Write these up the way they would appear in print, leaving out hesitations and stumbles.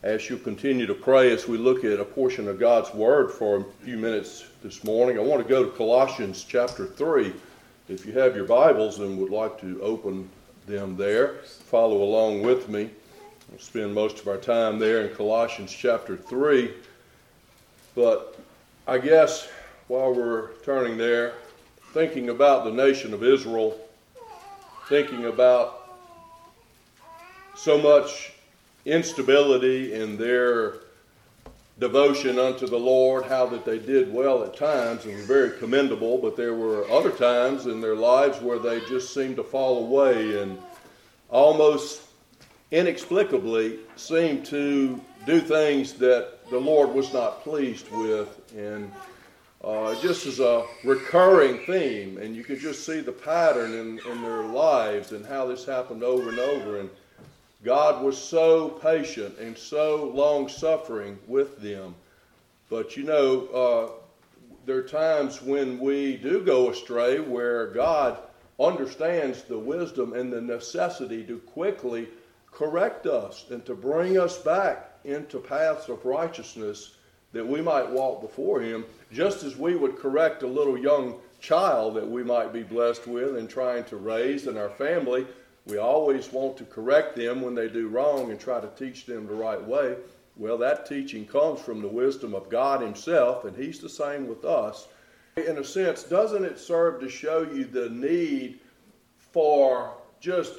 As you continue to pray as we look at a portion of God's Word for a few minutes this morning, I want to go to Colossians chapter 3. If you have your Bibles and would like to open them there, follow along with me. We'll spend most of our time there in Colossians chapter 3. But I guess while we're turning there, thinking about the nation of Israel, thinking about so much instability in their devotion unto the Lord, how that they did well at times and were very commendable, but there were other times in their lives where they just seemed to fall away and almost inexplicably seemed to do things that the Lord was not pleased with, and just as a recurring theme, and you could just see the pattern in their lives and how this happened over and over. And God was so patient and so long-suffering with them. But there are times when we do go astray where God understands the wisdom and the necessity to quickly correct us and to bring us back into paths of righteousness that we might walk before Him, just as we would correct a little young child that we might be blessed with and trying to raise in our family. We always want to correct them when they do wrong and try to teach them the right way. Well, that teaching comes from the wisdom of God Himself, and He's the same with us. In a sense, doesn't it serve to show you the need for just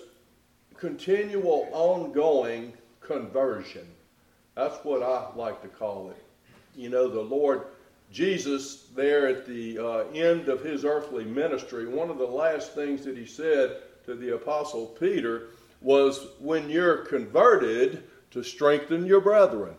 continual, ongoing conversion? That's what I like to call it. The Lord Jesus, there at the end of His earthly ministry, one of the last things that He said to the Apostle Peter was, when you're converted, to strengthen your brethren.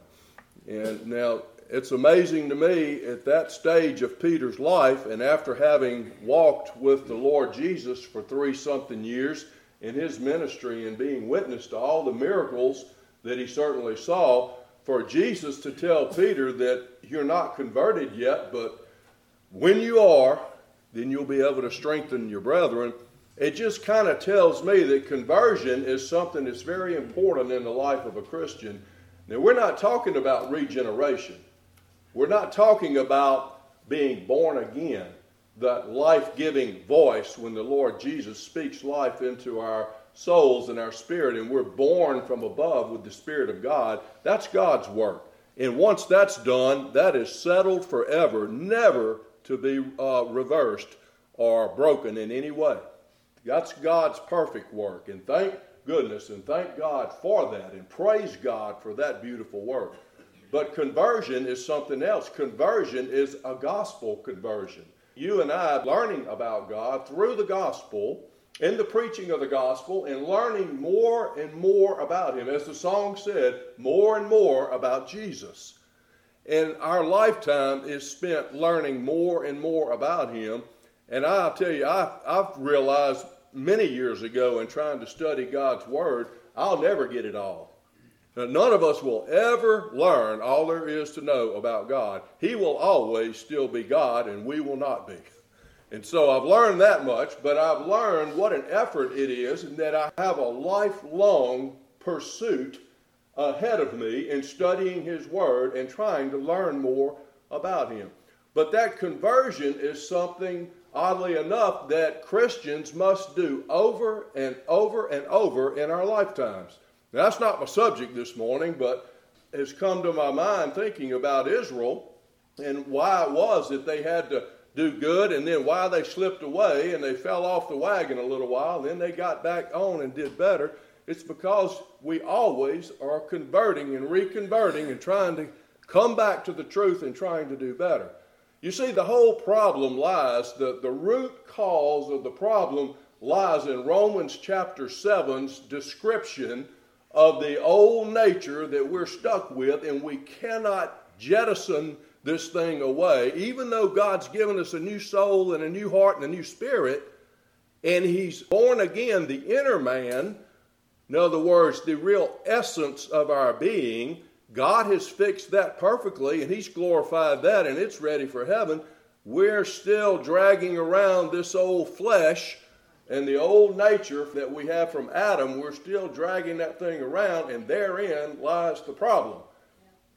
And now, it's amazing to me at that stage of Peter's life, and after having walked with the Lord Jesus for 30-something years in His ministry and being witness to all the miracles that He certainly saw, for Jesus to tell Peter that you're not converted yet, but when you are, then you'll be able to strengthen your brethren. It just kind of tells me that conversion is something that's very important in the life of a Christian. Now, we're not talking about regeneration. We're not talking about being born again, that life-giving voice when the Lord Jesus speaks life into our souls and our spirit, and we're born from above with the Spirit of God. That's God's work. And once that's done, that is settled forever, never to be reversed or broken in any way. That's God's perfect work, and thank goodness and thank God for that, and praise God for that beautiful work. But conversion is something else. Conversion is a gospel conversion. You and I learning about God through the gospel, in the preaching of the gospel, and learning more and more about Him. As the song said, more and more about Jesus. And our lifetime is spent learning more and more about Him. And I'll tell you, I've realized many years ago in trying to study God's Word, I'll never get it all. Now, none of us will ever learn all there is to know about God. He will always still be God, and we will not be. And so I've learned that much, but I've learned what an effort it is, and that I have a lifelong pursuit ahead of me in studying His Word and trying to learn more about Him. But that conversion is something, oddly enough, that Christians must do over and over and over in our lifetimes. Now, that's not my subject this morning, but has come to my mind thinking about Israel and why it was that they had to do good, and then why they slipped away and they fell off the wagon a little while, and then they got back on and did better. It's because we always are converting and reconverting and trying to come back to the truth and trying to do better. You see, the whole problem lies, the root cause of the problem lies in Romans chapter 7's description of the old nature that we're stuck with, and we cannot jettison this thing away. Even though God's given us a new soul and a new heart and a new spirit, and He's born again the inner man, in other words, the real essence of our being, God has fixed that perfectly, and He's glorified that, and it's ready for heaven. We're still dragging around this old flesh and the old nature that we have from Adam. We're still dragging that thing around, and therein lies the problem.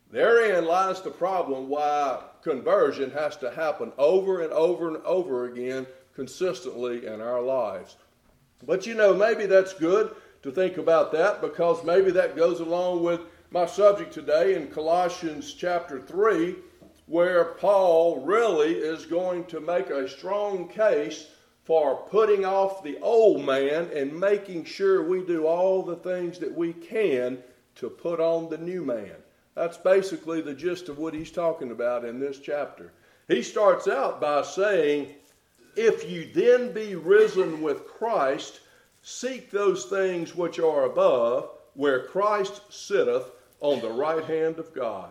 Therein lies the problem why conversion has to happen over and over and over again consistently in our lives. But maybe that's good to think about that, because maybe that goes along with my subject today in Colossians chapter 3, where Paul really is going to make a strong case for putting off the old man and making sure we do all the things that we can to put on the new man. That's basically the gist of what he's talking about in this chapter. He starts out by saying, if you then be risen with Christ, seek those things which are above, where Christ sitteth on the right hand of God.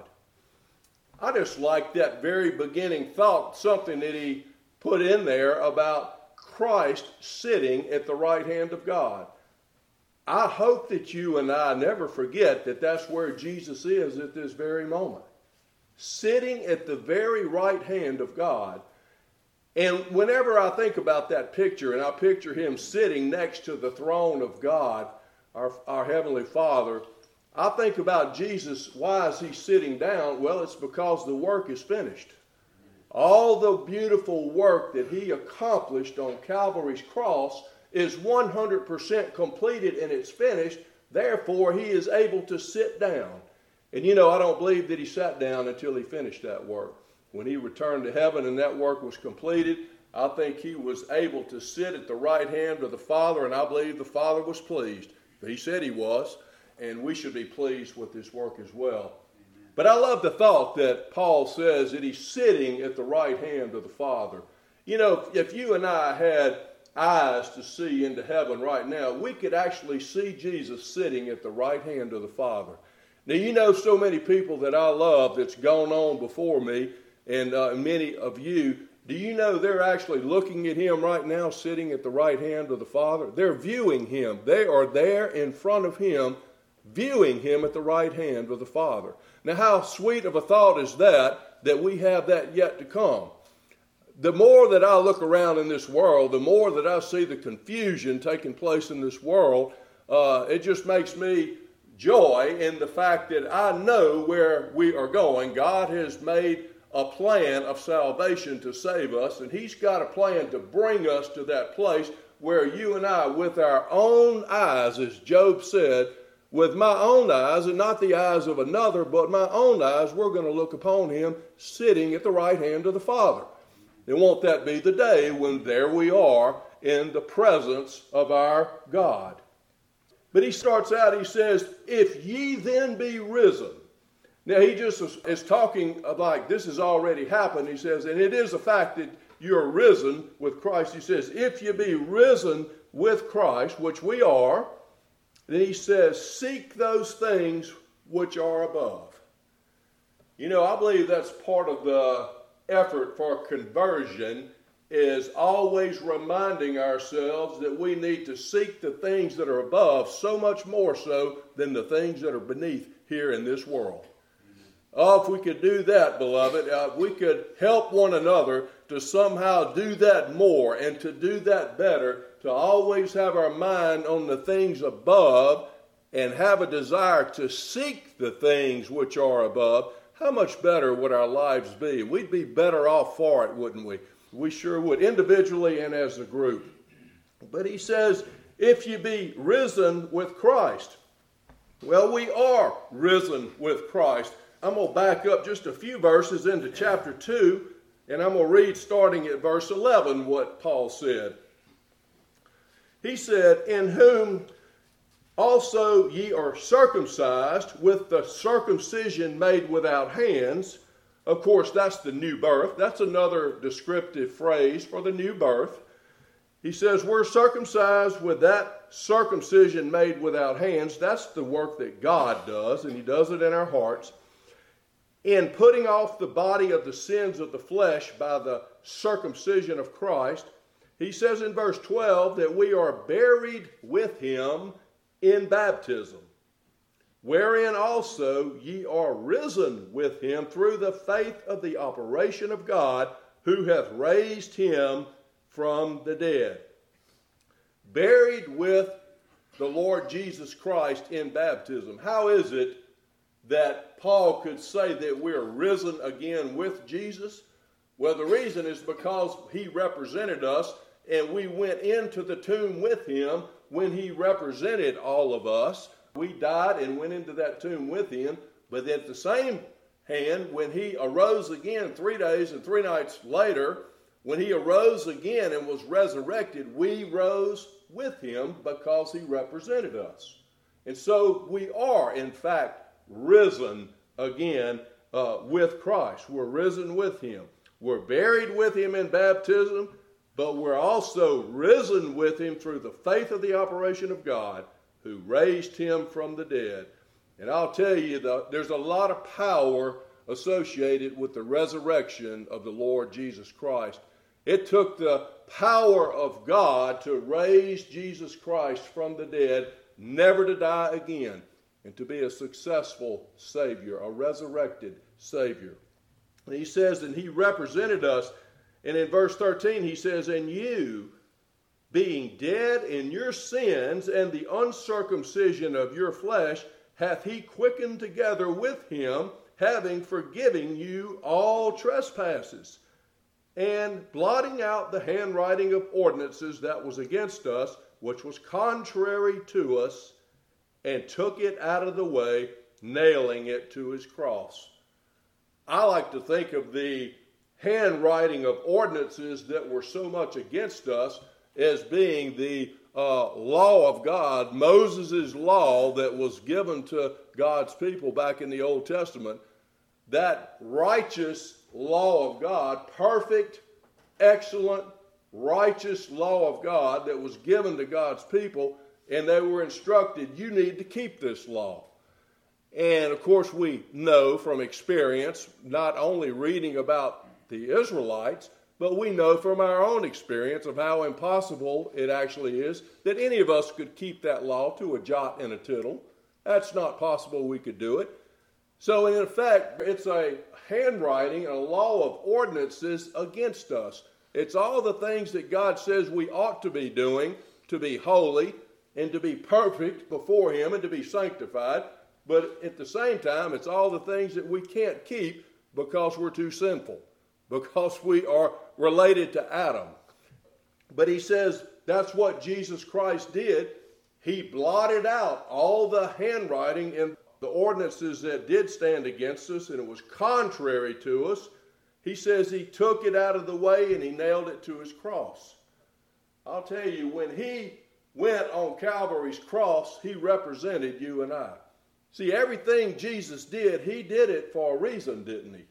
I just like that very beginning thought, something that he put in there about Christ sitting at the right hand of God. I hope that you and I never forget that that's where Jesus is at this very moment. Sitting at the very right hand of God. And whenever I think about that picture, and I picture him sitting next to the throne of God, our Heavenly Father, I think about Jesus. Why is he sitting down? Well, it's because the work is finished. All the beautiful work that he accomplished on Calvary's cross is 100% completed and it's finished. Therefore, he is able to sit down. And I don't believe that he sat down until he finished that work. When he returned to heaven and that work was completed, I think he was able to sit at the right hand of the Father, and I believe the Father was pleased. He said he was, and we should be pleased with this work as well. Amen. But I love the thought that Paul says that he's sitting at the right hand of the Father. If you and I had eyes to see into heaven right now, we could actually see Jesus sitting at the right hand of the Father. Now, so many people that I love that's gone on before me, and many of you, do you know they're actually looking at him right now, sitting at the right hand of the Father? They're viewing him. They are there in front of him, viewing him at the right hand of the Father. Now, how sweet of a thought is that we have that yet to come. The more that I look around in this world, the more that I see the confusion taking place in this world, it just makes me joy in the fact that I know where we are going. God has made a plan of salvation to save us, and he's got a plan to bring us to that place where you and I, with our own eyes, as Job said, with my own eyes, and not the eyes of another, but my own eyes, we're going to look upon him sitting at the right hand of the Father. And won't that be the day when there we are in the presence of our God? But he starts out, he says, if ye then be risen. Now he just is talking like this has already happened. He says, and it is a fact that you're risen with Christ. He says, if you be risen with Christ, which we are, then he says, seek those things which are above. I believe that's part of the effort for conversion, is always reminding ourselves that we need to seek the things that are above so much more so than the things that are beneath here in this world. Oh, if we could do that, beloved, if we could help one another to somehow do that more and to do that better, to always have our mind on the things above and have a desire to seek the things which are above, how much better would our lives be? We'd be better off for it, wouldn't we? We sure would, individually and as a group. But he says, if you be risen with Christ. Well, we are risen with Christ. I'm going to back up just a few verses into chapter 2, and I'm going to read starting at verse 11 what Paul said. He said, in whom also ye are circumcised with the circumcision made without hands. Of course, that's the new birth. That's another descriptive phrase for the new birth. He says we're circumcised with that circumcision made without hands. That's the work that God does, and he does it in our hearts. In putting off the body of the sins of the flesh by the circumcision of Christ. He says in verse 12 that we are buried with him in baptism, wherein also ye are risen with him through the faith of the operation of God, who hath raised him from the dead. Buried with the Lord Jesus Christ in baptism. How is it that Paul could say that we're risen again with Jesus? Well, the reason is because he represented us, and we went into the tomb with him when he represented all of us. We died and went into that tomb with him, but at the same hand, when he arose again 3 days and 3 nights later, when he arose again and was resurrected, we rose with him because he represented us. And so we are, in fact, risen again with Christ. We're risen with him. We're buried with him in baptism, but we're also risen with him through the faith of the operation of God who raised him from the dead. And I'll tell you, there's a lot of power associated with the resurrection of the Lord Jesus Christ. It took the power of God to raise Jesus Christ from the dead, never to die again, and to be a successful Savior, a resurrected Savior. And he says, and he represented us, and in verse 13 he says, and you, being dead in your sins and the uncircumcision of your flesh, hath he quickened together with him, having forgiven you all trespasses, and blotting out the handwriting of ordinances that was against us, which was contrary to us, and took it out of the way, nailing it to his cross. I like to think of the handwriting of ordinances that were so much against us as being the law of God, Moses' law that was given to God's people back in the Old Testament. That righteous law of God, perfect, excellent, righteous law of God that was given to God's people, and they were instructed, you need to keep this law. And of course we know from experience, not only reading about the Israelites, but we know from our own experience of how impossible it actually is that any of us could keep that law to a jot and a tittle. That's not possible we could do it. So in effect, it's a handwriting, a law of ordinances against us. It's all the things that God says we ought to be doing to be holy and to be perfect before him and to be sanctified. But at the same time, it's all the things that we can't keep because we're too sinful, because we are related to Adam. But he says that's what Jesus Christ did. He blotted out all the handwriting and the ordinances that did stand against us, and it was contrary to us. He says he took it out of the way and he nailed it to his cross. I'll tell you, when he went on Calvary's cross, he represented you and I. See, everything Jesus did, he did it for a reason, didn't he?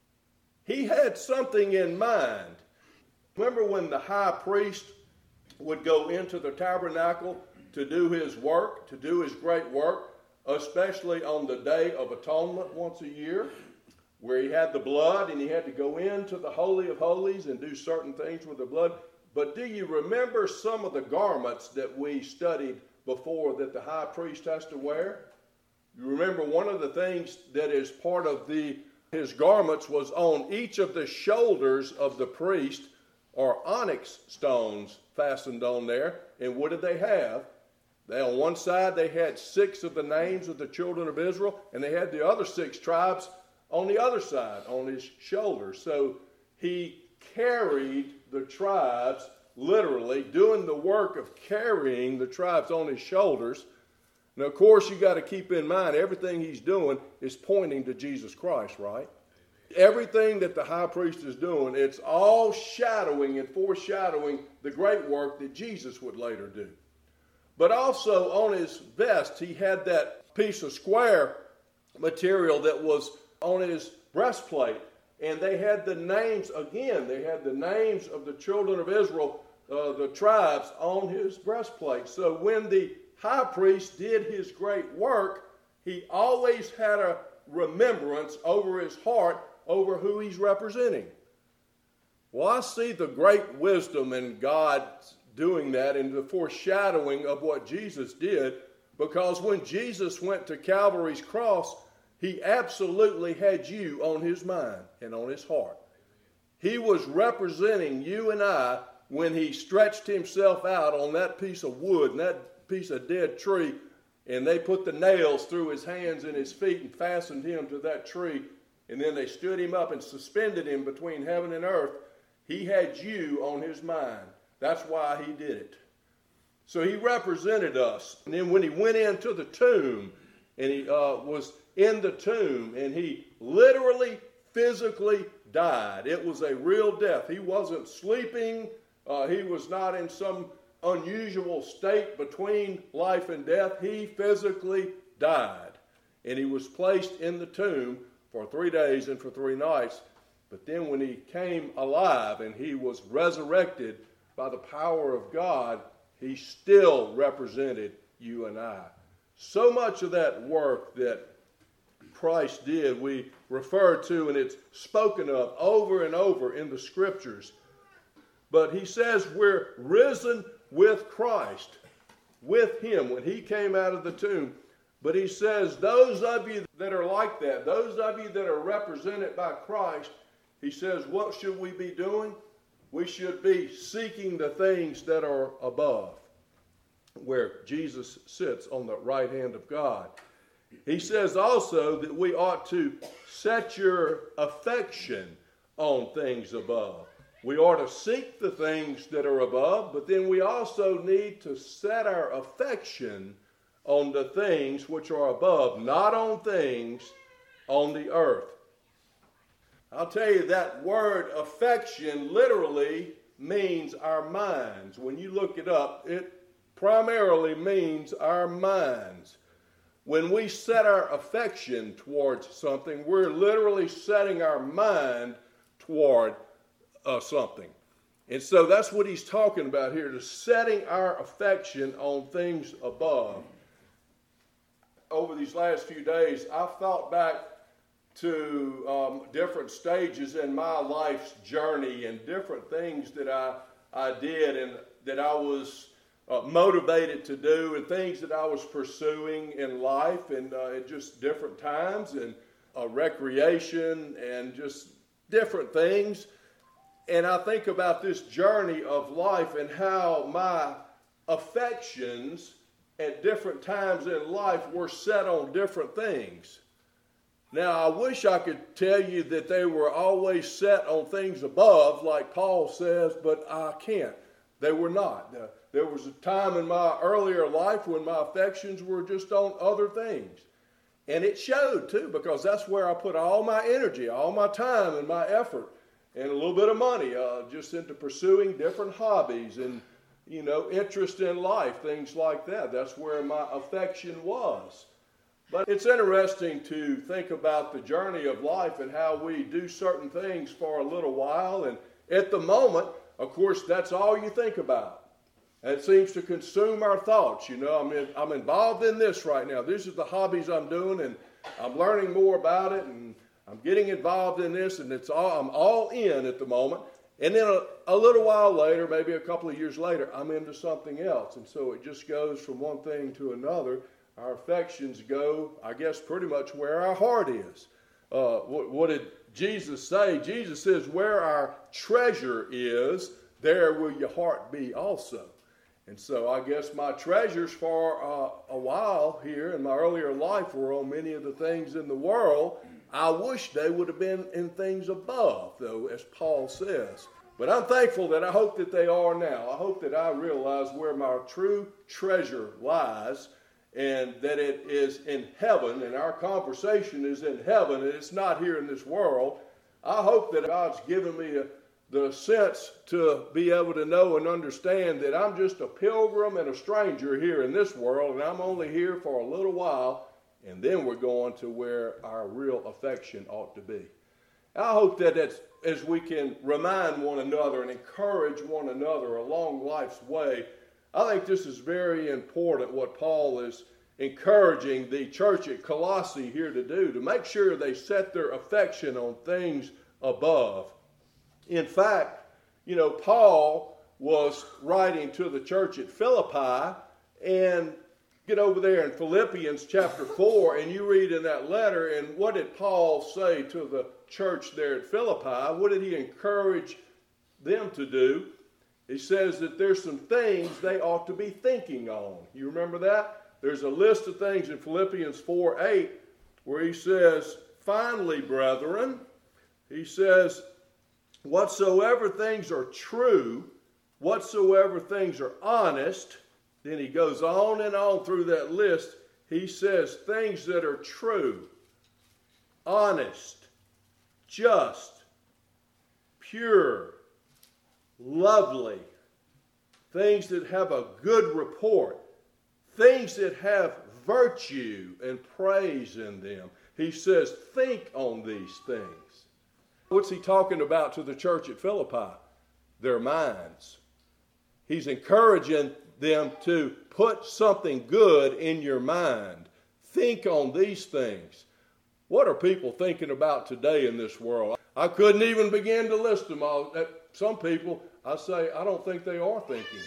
He had something in mind. Remember when the high priest would go into the tabernacle to do his work, to do his great work, especially on the Day of Atonement once a year, where he had the blood and he had to go into the Holy of Holies and do certain things with the blood. But do you remember some of the garments that we studied before that the high priest has to wear? You remember one of the things that is part of his garments was on each of the shoulders of the priest are onyx stones fastened on there. And what did they have? On one side they had 6 of the names of the children of Israel, and they had the other 6 tribes on the other side, on his shoulders. So he carried the tribes, literally doing the work of carrying the tribes on his shoulders. Now, of course, you got to keep in mind, everything he's doing is pointing to Jesus Christ, right? Everything that the high priest is doing, it's all shadowing and foreshadowing the great work that Jesus would later do. But also on his vest, he had that piece of square material that was on his breastplate. And they had the names, again, they had the names of the children of Israel, the tribes, on his breastplate. So when the high priest did his great work, he always had a remembrance over his heart over who he's representing. Well, I see the great wisdom in God doing that and the foreshadowing of what Jesus did, because when Jesus went to Calvary's cross, he absolutely had you on his mind and on his heart. He was representing you and I when he stretched himself out on that piece of wood and that piece of dead tree and they put the nails through his hands and his feet and fastened him to that tree, and then they stood him up and suspended him between heaven and earth, he had you on his mind. That's why he did it. So he represented us. And then when he went into the tomb, and he was in the tomb, and he literally, physically died. It was a real death. He wasn't sleeping. He was not in some unusual state between life and death. He physically died. And he was placed in the tomb for 3 days and for 3 nights. But then when he came alive and he was resurrected by the power of God, he still represented you and I. So much of that work that Christ did, we refer to, and it's spoken of over and over in the Scriptures. But he says we're risen with Christ, with him when he came out of the tomb. But he says those of you that are like that, those of you that are represented by Christ, he says, what should we be doing? We should be seeking the things that are above, where Jesus sits on the right hand of God. He says also that we ought to set your affection on things above. We ought to seek the things that are above, but then we also need to set our affection on the things which are above, not on things on the earth. I'll tell you, that word affection literally means our minds. When you look it up, it primarily means our minds. When we set our affection towards something, we're literally setting our mind toward something. And so that's what he's talking about here, to setting our affection on things above. Over these last few days, I've thought back to different stages in my life's journey and different things that I did and that I was motivated to do, and things that I was pursuing in life, and at just different times, and recreation and just different things. And I think about this journey of life and how my affections at different times in life were set on different things. Now, I wish I could tell you that they were always set on things above, like Paul says, but I can't. They were not. There was a time in my earlier life when my affections were just on other things. And it showed, too, because that's where I put all my energy, all my time and my effort, and a little bit of money just into pursuing different hobbies and, interest in life, things like that. That's where my affection was. But it's interesting to think about the journey of life and how we do certain things for a little while. And at the moment, of course, that's all you think about. And it seems to consume our thoughts. I'm involved in this right now. This is the hobbies I'm doing, and I'm learning more about it, and I'm getting involved in this, and I'm all in at the moment. And then a little while later, maybe a couple of years later, I'm into something else. And so it just goes from one thing to another. Our affections go, I guess, pretty much where our heart is. What did Jesus say? Jesus says, where our treasure is, there will your heart be also. And so I guess my treasures for a while here in my earlier life were on many of the things in the world. I wish they would have been in things above, though, as Paul says. But I'm thankful that I hope that they are now. I hope that I realize where my true treasure lies, and that it is in heaven, and our conversation is in heaven, and it's not here in this world. I hope that God's given me the sense to be able to know and understand that I'm just a pilgrim and a stranger here in this world, and I'm only here for a little while, and then we're going to where our real affection ought to be. I hope that as we can remind one another and encourage one another along life's way, I think this is very important, what Paul is encouraging the church at Colossae here to do, to make sure they set their affection on things above. In fact, Paul was writing to the church at Philippi, and get over there in Philippians chapter 4, and you read in that letter, and what did Paul say to the church there at Philippi? What did he encourage them to do? He says that there's some things they ought to be thinking on. You remember that? there's a list of things in Philippians 4:8 where he says, finally, brethren, he says, whatsoever things are true, whatsoever things are honest, then he goes on and on through that list. He says things that are true, honest, just, pure, lovely, things that have a good report, things that have virtue and praise in them. He says, think on these things. What's he talking about to the church at Philippi? Their minds. He's encouraging them to put something good in your mind. Think on these things. What are people thinking about today in this world? I couldn't even begin to list them all. Some people, I say, I don't think they are thinking.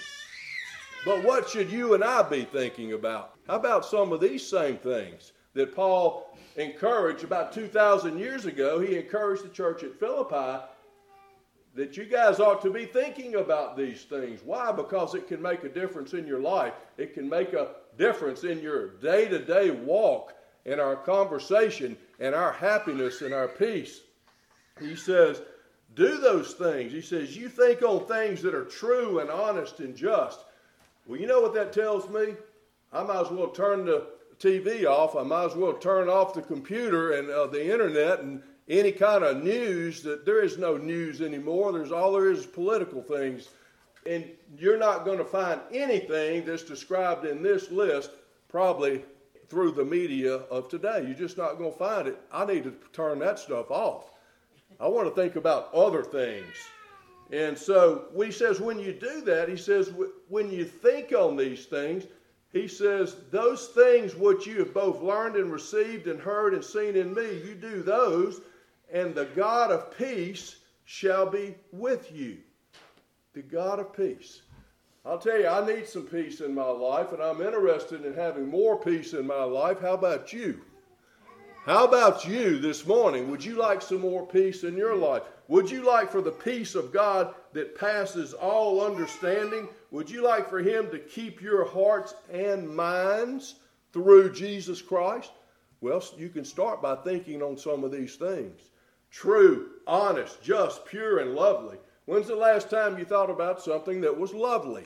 But what should you and I be thinking about? How about some of these same things that Paul encouraged about 2,000 years ago? He encouraged the church at Philippi that you guys ought to be thinking about these things. Why? Because it can make a difference in your life. It can make a difference in your day-to-day walk and our conversation and our happiness and our peace. He says, do those things. He says, you think on things that are true and honest and just. Well, you know what that tells me? I might as well turn the TV off. I might as well turn off the computer and the internet and any kind of news. That there is no news anymore. All there is political things. And you're not going to find anything that's described in this list probably through the media of today. You're just not going to find it. I need to turn that stuff off. I want to think about other things. And so he says when you do that, he says when you think on these things, he says those things which you have both learned and received and heard and seen in me, you do those, and the God of peace shall be with you. The God of peace. I'll tell you, I need some peace in my life, and I'm interested in having more peace in my life. How about you? How about you this morning? Would you like some more peace in your life? Would you like for the peace of God that passes all understanding? Would you like for Him to keep your hearts and minds through Jesus Christ? Well, you can start by thinking on some of these things. True, honest, just, pure, and lovely. When's the last time you thought about something that was lovely?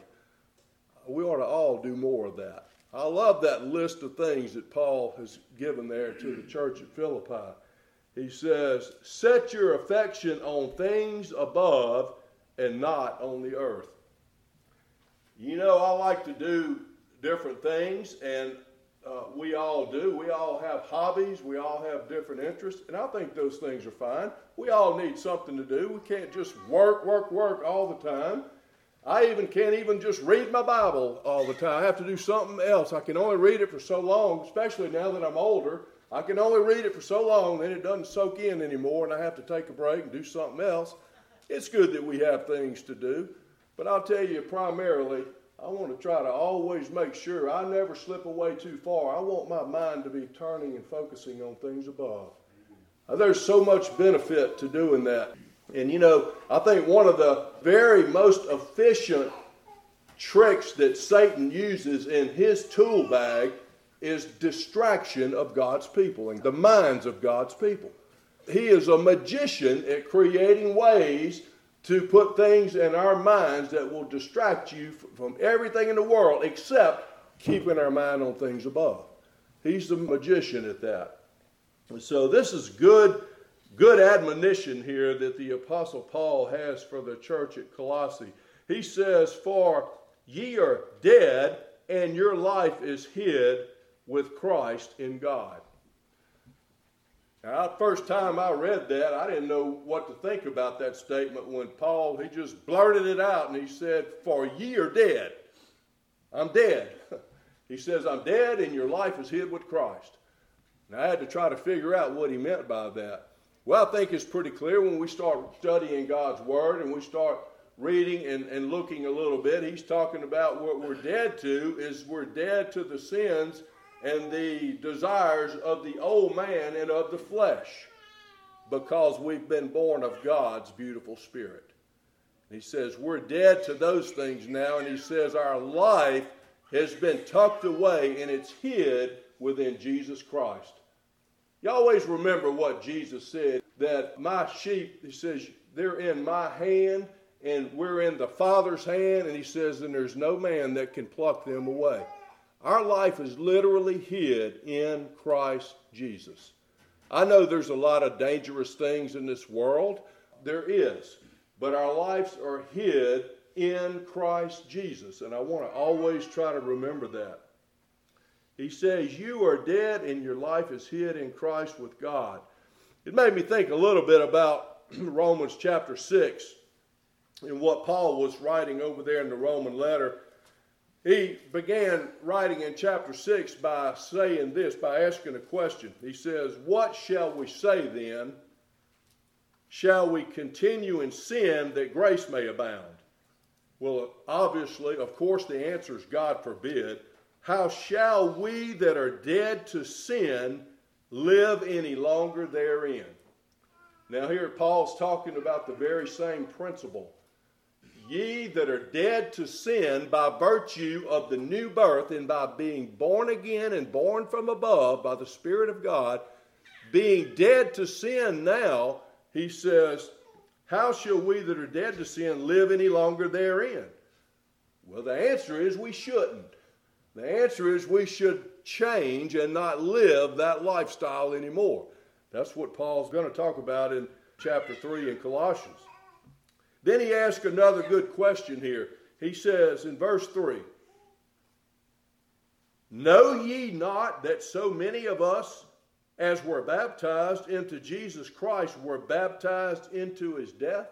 We ought to all do more of that. I love that list of things that Paul has given there to the church at Philippi. He says, set your affection on things above and not on the earth. You know, I like to do different things, and we all do. We all have hobbies. We all have different interests, and I think those things are fine. We all need something to do. We can't just work all the time. I can't even just read my Bible all the time. I have to do something else. I can only read it for so long, especially now that I'm older. I can only read it for so long, then it doesn't soak in anymore, and I have to take a break and do something else. It's good that we have things to do, but I'll tell you primarily, I want to try to always make sure I never slip away too far. I want my mind to be turning and focusing on things above. There's so much benefit to doing that. And you know, I think one of the very most efficient tricks that Satan uses in his tool bag is distraction of God's people and the minds of God's people. He is a magician at creating ways to put things in our minds that will distract you from everything in the world except keeping our mind on things above. He's the magician at that. And so this is good admonition here that the Apostle Paul has for the church at Colossae. He says, for ye are dead, and your life is hid with Christ in God. Now, the first time I read that, I didn't know what to think about that statement when Paul, he just blurted it out and he said, for ye are dead. I'm dead. He says, I'm dead and your life is hid with Christ. Now, I had to try to figure out what he meant by that. Well, I think it's pretty clear when we start studying God's Word and we start reading and looking a little bit. He's talking about what we're dead to is we're dead to the sins and the desires of the old man and of the flesh because we've been born of God's beautiful Spirit. He says we're dead to those things now, and he says our life has been tucked away and it's hid within Jesus Christ. You always remember what Jesus said, that my sheep, he says, they're in my hand and we're in the Father's hand, and he says, and there's no man that can pluck them away. Our life is literally hid in Christ Jesus. I know there's a lot of dangerous things in this world. There is. But our lives are hid in Christ Jesus. And I want to always try to remember that. He says, you are dead and your life is hid in Christ with God. It made me think a little bit about Romans chapter 6 and what Paul was writing over there in the Roman letter. He began writing in chapter 6 by saying this, by asking a question. He says, what shall we say then? Shall we continue in sin that grace may abound? Well, obviously, of course, the answer is God forbid. How shall we that are dead to sin live any longer therein? Now here Paul's talking about the very same principle. Ye that are dead to sin by virtue of the new birth and by being born again and born from above by the Spirit of God, being dead to sin now, he says, how shall we that are dead to sin live any longer therein? Well, the answer is we shouldn't. The answer is we should change and not live that lifestyle anymore. That's what Paul's going to talk about in chapter 3 in Colossians. Then he asks another good question here. He says in verse 3, know ye not that so many of us as were baptized into Jesus Christ were baptized into his death?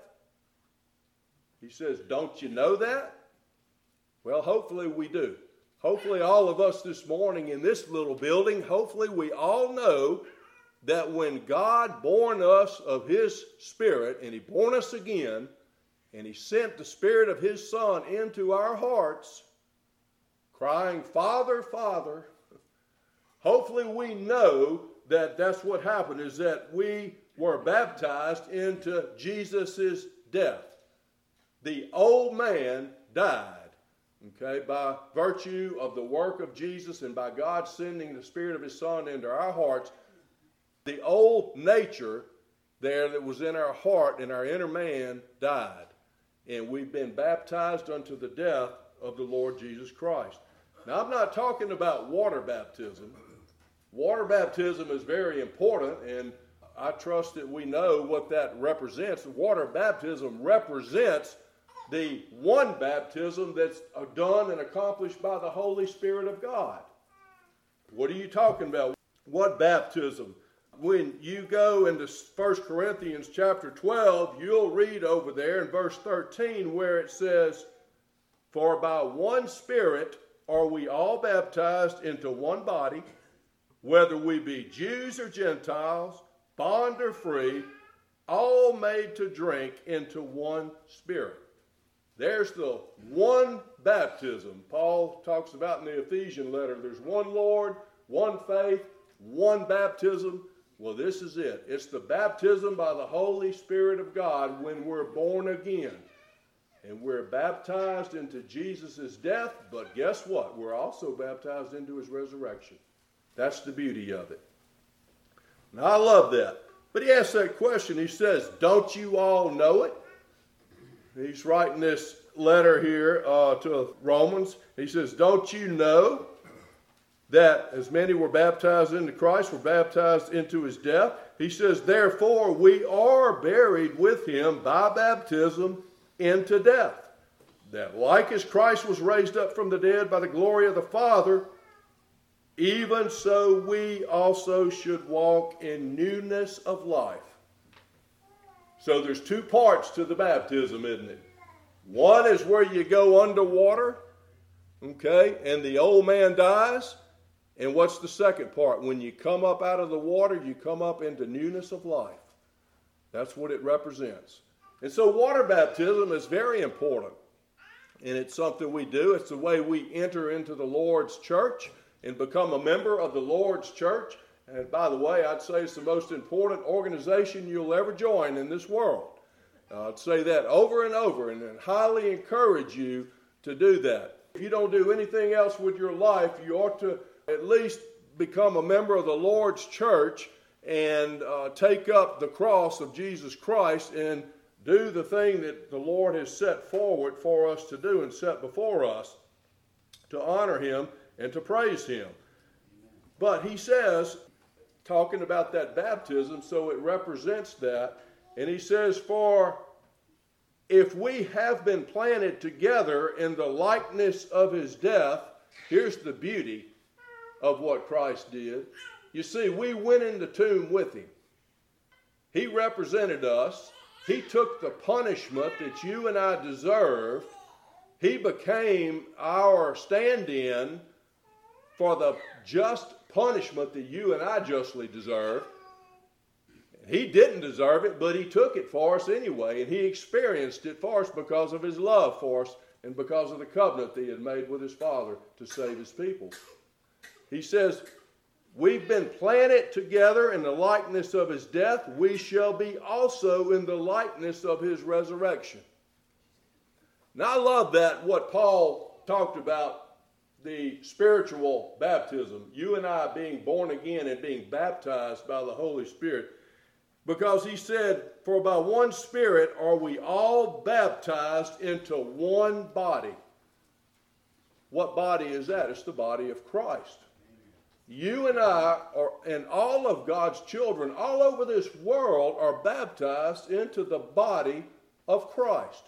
He says, don't you know that? Well, hopefully we do. Hopefully all of us this morning in this little building, hopefully we all know that when God born us of his Spirit and he born us again, and he sent the Spirit of his Son into our hearts, crying, Father, Father. Hopefully we know that that's what happened, is that we were baptized into Jesus' death. The old man died, okay, by virtue of the work of Jesus and by God sending the Spirit of his Son into our hearts. The old nature there that was in our heart and our inner man died. And we've been baptized unto the death of the Lord Jesus Christ. Now, I'm not talking about water baptism. Water baptism is very important, and I trust that we know what that represents. Water baptism represents the one baptism that's done and accomplished by the Holy Spirit of God. What are you talking about? What baptism? When you go into 1 Corinthians chapter 12, you'll read over there in verse 13 where it says, for by one Spirit are we all baptized into one body, whether we be Jews or Gentiles, bond or free, all made to drink into one Spirit. There's the one baptism Paul talks about in the Ephesian letter. There's one Lord, one faith, one baptism. Well, this is it. It's the baptism by the Holy Spirit of God when we're born again. And we're baptized into Jesus' death, but guess what? We're also baptized into his resurrection. That's the beauty of it. Now, I love that. But he asks that question. He says, don't you all know it? He's writing this letter here to Romans. He says, don't you know that as many were baptized into Christ, were baptized into his death? He says, therefore we are buried with him by baptism into death, that like as Christ was raised up from the dead by the glory of the Father, even so we also should walk in newness of life. So there's two parts to the baptism, isn't it? One is where you go underwater, okay, and the old man dies. And what's the second part? When you come up out of the water, you come up into newness of life. That's what it represents. And so water baptism is very important. And it's something we do. It's the way we enter into the Lord's church and become a member of the Lord's church. And by the way, I'd say it's the most important organization you'll ever join in this world. I'd say that over and over and highly encourage you to do that. If you don't do anything else with your life, you ought to at least become a member of the Lord's church and take up the cross of Jesus Christ and do the thing that the Lord has set forward for us to do and set before us to honor Him and to praise Him. But he says, talking about that baptism, so it represents that, and he says, for if we have been planted together in the likeness of His death, here's the beauty of what Christ did. You see, we went in the tomb with Him. He represented us. He took the punishment that you and I deserved. He became our stand-in for the just punishment that you and I justly deserve. He didn't deserve it, but He took it for us anyway, and He experienced it for us because of His love for us and because of the covenant that He had made with His Father to save His people. He says, we've been planted together in the likeness of His death. We shall be also in the likeness of His resurrection. Now I love that, what Paul talked about, the spiritual baptism. You and I being born again and being baptized by the Holy Spirit. Because he said, for by one Spirit are we all baptized into one body. What body is that? It's the body of Christ. You and I, and all of God's children all over this world, are baptized into the body of Christ.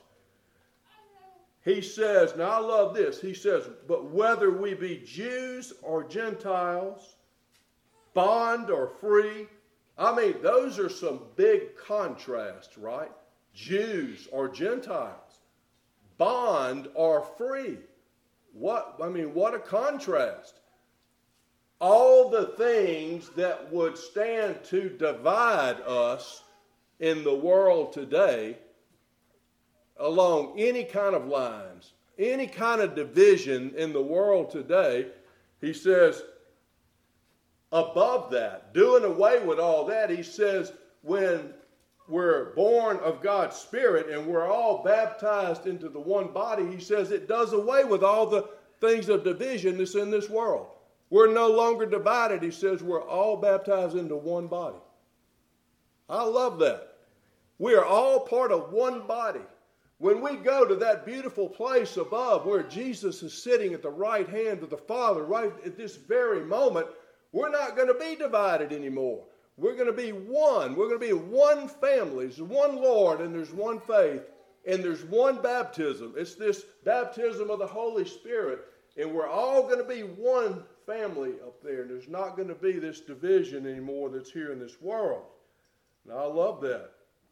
He says, now I love this, he says, but whether we be Jews or Gentiles, bond or free, I mean, those are some big contrasts, right? Jews or Gentiles, bond or free. What a contrast. All the things that would stand to divide us in the world today along any kind of lines, any kind of division in the world today, he says, above that, doing away with all that, he says, when we're born of God's Spirit and we're all baptized into the one body, he says it does away with all the things of division that's in this world. We're no longer divided. He says we're all baptized into one body. I love that. We are all part of one body. When we go to that beautiful place above where Jesus is sitting at the right hand of the Father right at this very moment, we're not going to be divided anymore. We're going to be one. We're going to be one family. There's one Lord and there's one faith and there's one baptism. It's this baptism of the Holy Spirit, and we're all going to be one family up there. And there's not going to be this division anymore that's here in this world. And I love that.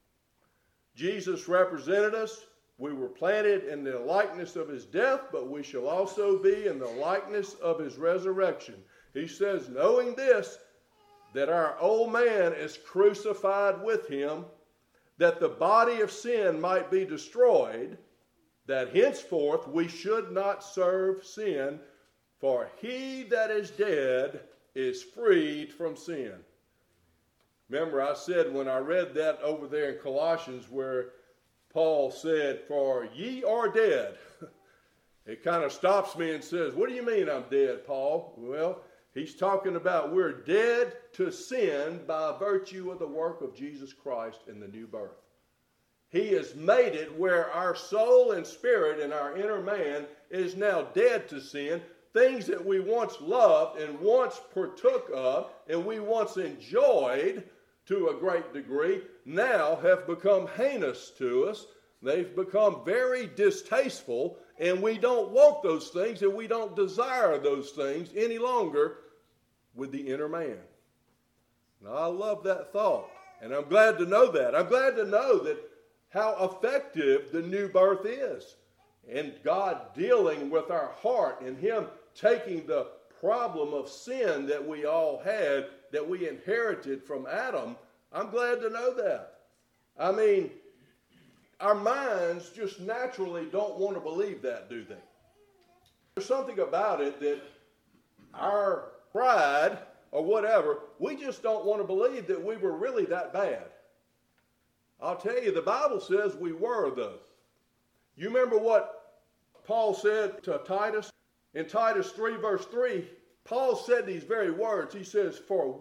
Jesus represented us. We were planted in the likeness of His death, but we shall also be in the likeness of His resurrection. He says, knowing this, that our old man is crucified with Him, that the body of sin might be destroyed, that henceforth we should not serve sin, for he that is dead is freed from sin. Remember, I said when I read that over there in Colossians where Paul said, for ye are dead. It kind of stops me and says, what do you mean I'm dead, Paul? Well, he's talking about we're dead to sin by virtue of the work of Jesus Christ in the new birth. He has made it where our soul and spirit and our inner man is now dead to sin. Things that we once loved and once partook of and we once enjoyed to a great degree now have become heinous to us. They've become very distasteful, and we don't want those things and we don't desire those things any longer with the inner man. Now, I love that thought, and I'm glad to know that. I'm glad to know that how effective the new birth is, and God dealing with our heart and Him taking the problem of sin that we all had, that we inherited from Adam. I'm glad to know that. I mean, our minds just naturally don't want to believe that, do they? There's something about it that our pride or whatever, we just don't want to believe that we were really that bad. I'll tell you, the Bible says we were, though. You remember what Paul said to Titus, in Titus 3 verse 3, Paul said these very words. He says, for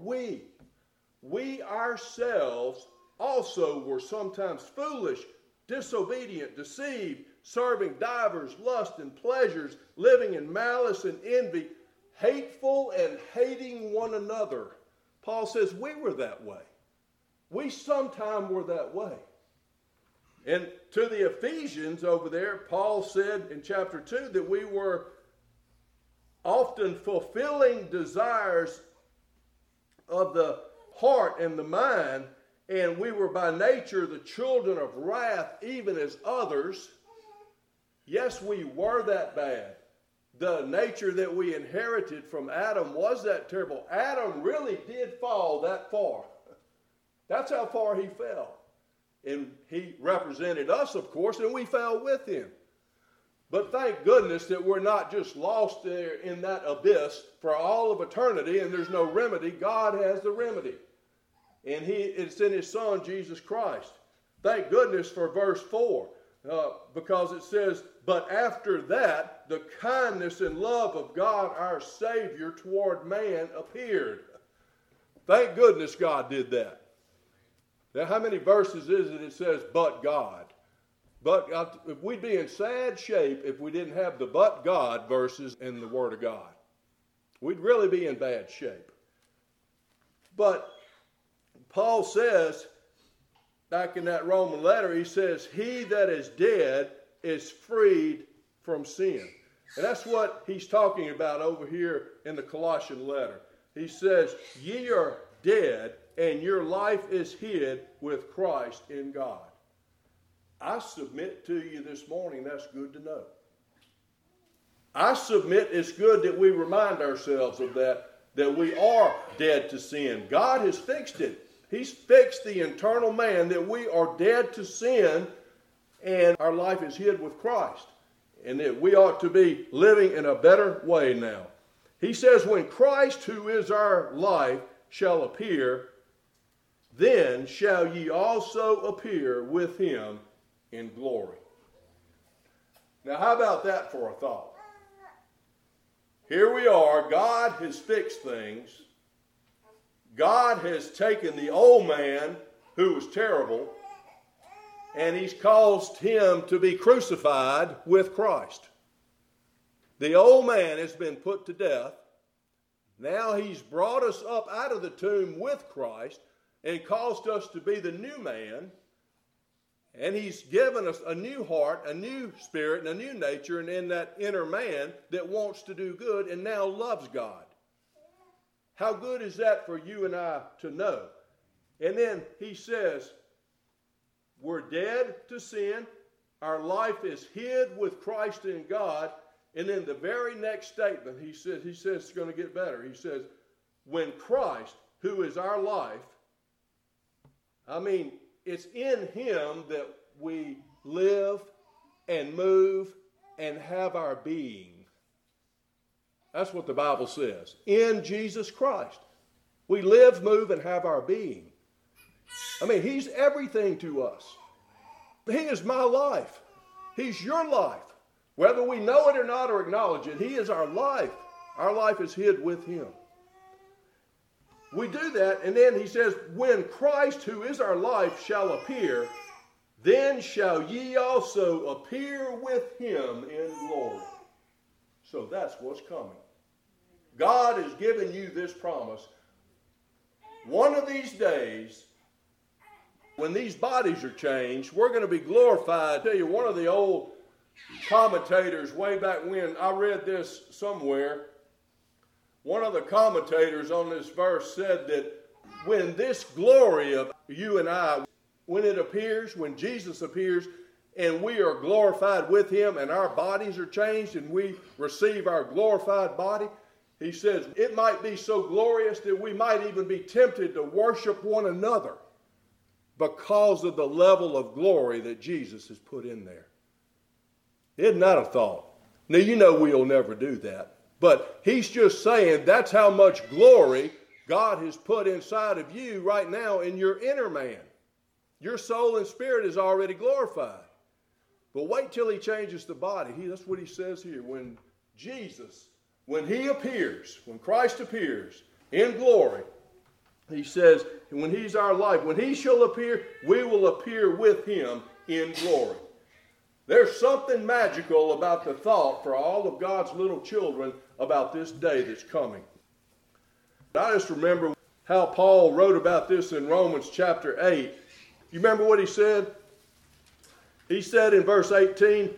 we ourselves also were sometimes foolish, disobedient, deceived, serving divers lusts and pleasures, living in malice and envy, hateful and hating one another. Paul says we were that way. We sometime were that way. And to the Ephesians over there, Paul said in chapter 2 that we were often fulfilling desires of the heart and the mind, and we were by nature the children of wrath, even as others. Yes, we were that bad. The nature that we inherited from Adam was that terrible. Adam really did fall that far. That's how far he fell. And he represented us, of course, and we fell with him. But thank goodness that we're not just lost there in that abyss for all of eternity and there's no remedy. God has the remedy. And it's in his Son, Jesus Christ. Thank goodness for verse 4. Because it says, but after that, the kindness and love of God our Savior toward man appeared. Thank goodness God did that. Now, how many verses is it says, but God? But if we'd be in sad shape if we didn't have the but God verses in the Word of God. We'd really be in bad shape. But Paul says, back in that Roman letter, he says, he that is dead is freed from sin. And that's what he's talking about over here in the Colossian letter. He says, ye are dead, and your life is hid with Christ in God. I submit to you this morning, that's good to know. I submit it's good that we remind ourselves of that we are dead to sin. God has fixed it. He's fixed the internal man, that we are dead to sin and our life is hid with Christ. And that we ought to be living in a better way now. He says, when Christ, who is our life, shall appear, then shall ye also appear with him in glory. Now, how about that for a thought? Here we are. God has fixed things. God has taken the old man, who was terrible, and he's caused him to be crucified with Christ. The old man has been put to death. Now he's brought us up out of the tomb with Christ and caused us to be the new man. And he's given us a new heart, a new spirit, and a new nature, and in that inner man that wants to do good and now loves God. How good is that for you and I to know? And then he says, we're dead to sin. Our life is hid with Christ in God. And then the very next statement, he says it's going to get better. He says, when Christ, who is our life, it's in him that we live and move and have our being. That's what the Bible says. In Jesus Christ. We live, move, and have our being. He's everything to us. He is my life. He's your life. Whether we know it or not or acknowledge it, he is our life. Our life is hid with him. We do that, and then he says, when Christ, who is our life, shall appear, then shall ye also appear with him in glory. So that's what's coming. God has given you this promise. One of these days, when these bodies are changed, we're going to be glorified. I tell you, one of the old commentators way back when, I read this somewhere, one of the commentators on this verse said that when this glory of you and I, when it appears, when Jesus appears, and we are glorified with him and our bodies are changed and we receive our glorified body, he says it might be so glorious that we might even be tempted to worship one another because of the level of glory that Jesus has put in there. Isn't that a thought? Now, you know we'll never do that. But he's just saying that's how much glory God has put inside of you right now in your inner man. Your soul and spirit is already glorified. But wait till he changes the body. That's what he says here. When he appears, when Christ appears in glory, he says, when he's our life, when he shall appear, we will appear with him in glory. There's something magical about the thought for all of God's little children about this day that's coming. I just remember how Paul wrote about this in Romans chapter 8. You remember what he said? He said in verse 18,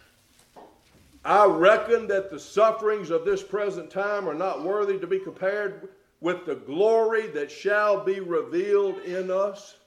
I reckon that the sufferings of this present time are not worthy to be compared with the glory that shall be revealed in us.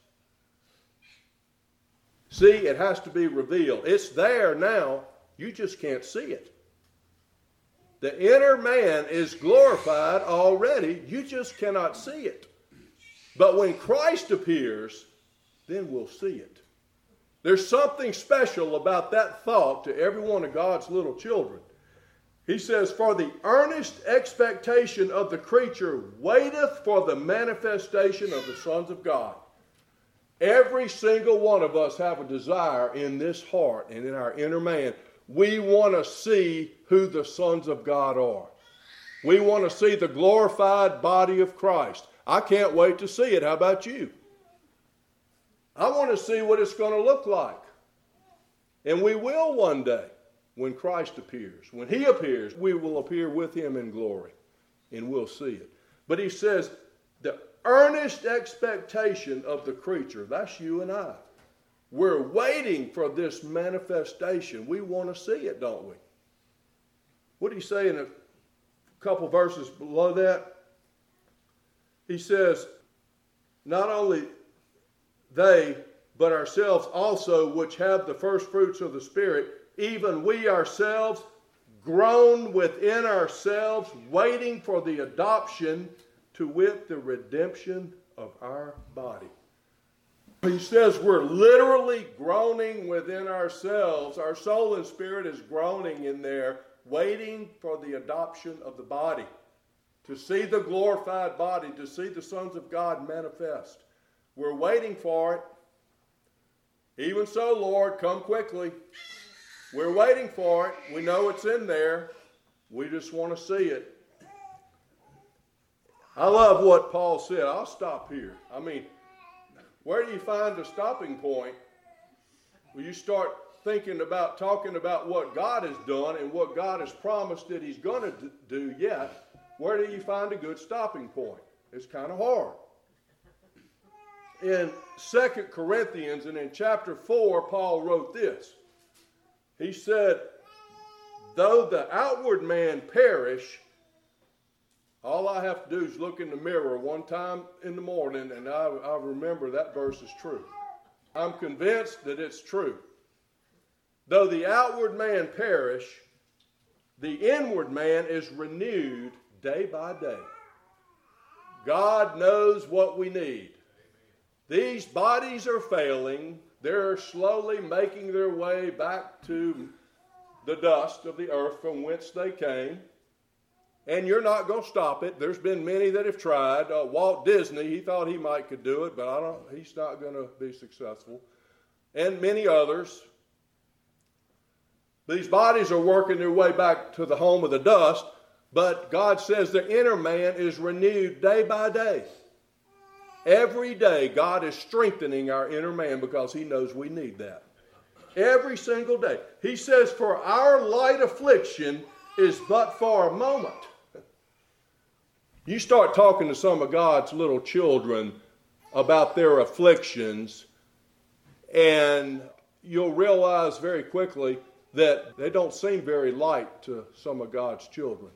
See, it has to be revealed. It's there now. You just can't see it. The inner man is glorified already. You just cannot see it. But when Christ appears, then we'll see it. There's something special about that thought to every one of God's little children. He says, for the earnest expectation of the creature waiteth for the manifestation of the sons of God. Every single one of us have a desire in this heart and in our inner man. We want to see who the sons of God are. We want to see the glorified body of Christ. I can't wait to see it. How about you? I want to see what it's going to look like. And we will one day when Christ appears. When he appears, we will appear with him in glory. And we'll see it. But he says, the earnest expectation of the creature, that's you and I. We're waiting for this manifestation. We want to see it, don't we? What do you say in a couple verses below that? He says, not only they, but ourselves also, which have the first fruits of the Spirit, even we ourselves, groan within ourselves, waiting for the adoption, to wit, the redemption of our body. He says we're literally groaning within ourselves. Our soul and spirit is groaning in there, waiting for the adoption of the body. To see the glorified body, to see the sons of God manifest. We're waiting for it. Even so, Lord, come quickly. We're waiting for it. We know it's in there. We just want to see it. I love what Paul said. I'll stop here. I mean, where do you find a stopping point when you start thinking about, talking about what God has done and what God has promised that he's going to do yet? Where do you find a good stopping point? It's kind of hard. In 2 Corinthians and in chapter 4, Paul wrote this. He said, though the outward man perish, all I have to do is look in the mirror one time in the morning and I remember that verse is true. I'm convinced that it's true. Though the outward man perish, the inward man is renewed day by day. God knows what we need. These bodies are failing. They're slowly making their way back to the dust of the earth from whence they came. And you're not going to stop it. There's been many that have tried. Walt Disney, he thought he could do it, but he's not going to be successful. And many others. These bodies are working their way back to the home of the dust, but God says the inner man is renewed day by day. Every day, God is strengthening our inner man because he knows we need that. Every single day. He says, for our light affliction is but for a moment. You start talking to some of God's little children about their afflictions, and you'll realize very quickly that they don't seem very light to some of God's children.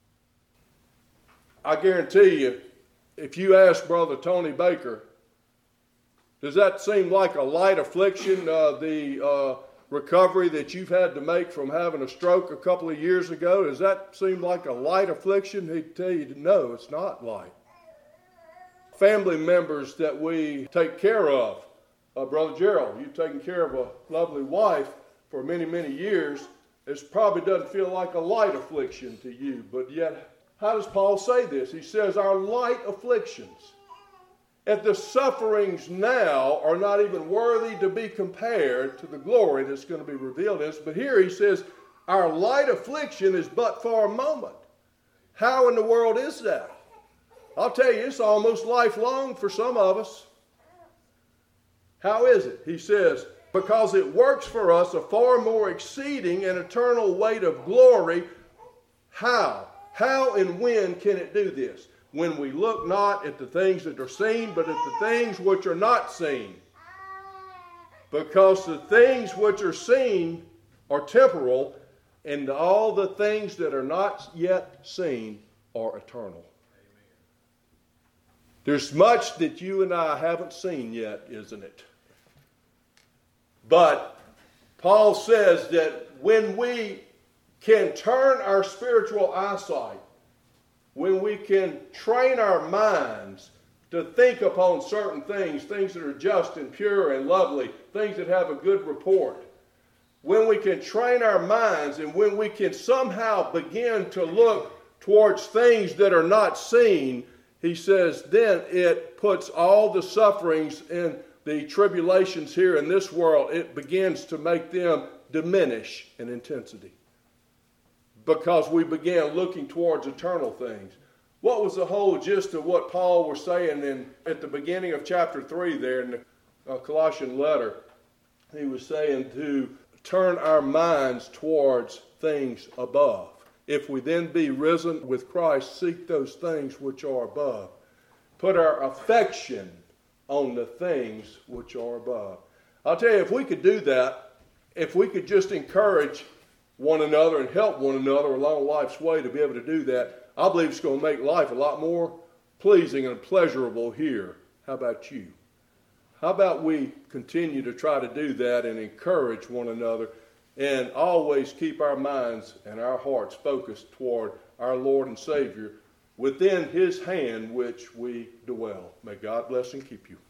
I guarantee you, if you ask Brother Tony Baker, does that seem like a light affliction, the recovery that you've had to make from having a stroke a couple of years ago? Does that seem like a light affliction? He'd tell you, no, it's not light. Family members that we take care of, Brother Gerald, you've taken care of a lovely wife for many, many years. It probably doesn't feel like a light affliction to you, but yet, how does Paul say this? He says our light afflictions. if the sufferings now are not even worthy to be compared to the glory that's going to be revealed in us. But here he says, our light affliction is but for a moment. How in the world is that? I'll tell you, it's almost lifelong for some of us. How is it? He says, because it works for us a far more exceeding and eternal weight of glory. How? How and when can it do this? When we look not at the things that are seen, but at the things which are not seen. Because the things which are seen are temporal, and all the things that are not yet seen are eternal. There's much that you and I haven't seen yet, isn't it? But Paul says that when we can turn our spiritual eyesight, when we can train our minds to think upon certain things that are just and pure and lovely, things that have a good report, when we can train our minds and when we can somehow begin to look towards things that are not seen, he says, then it puts all the sufferings and the tribulations here in this world, it begins to make them diminish in intensity. Because we began looking towards eternal things. What was the whole gist of what Paul was saying at the beginning of chapter 3 there in the Colossian letter? He was saying to turn our minds towards things above. If we then be risen with Christ, seek those things which are above. Put our affection on the things which are above. I'll tell you, if we could do that, if we could just encourage one another and help one another along life's way to be able to do that, I believe it's going to make life a lot more pleasing and pleasurable here. How about you? How about we continue to try to do that and encourage one another and always keep our minds and our hearts focused toward our Lord and Savior within His hand which we dwell. May God bless and keep you.